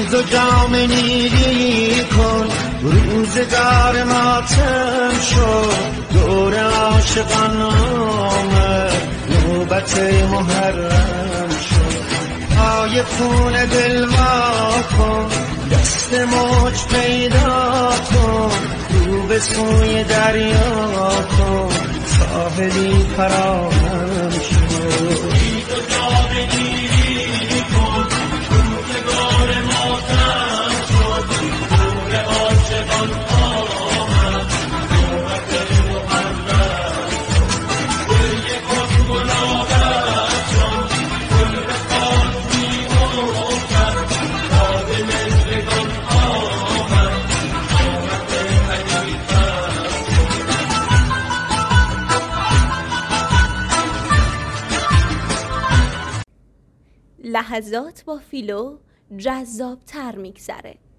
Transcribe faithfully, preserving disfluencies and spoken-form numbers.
خیز و جام نیلی کن، روزگار ماتم شد، دور عاشقان آمد، نوبت محرم شد. پای خون دل وا کن، دست موج پیدا کن، رو به سوی دریا کن، ساحلی فراهم شد. لحظات با فیلو جذاب تر میگذره.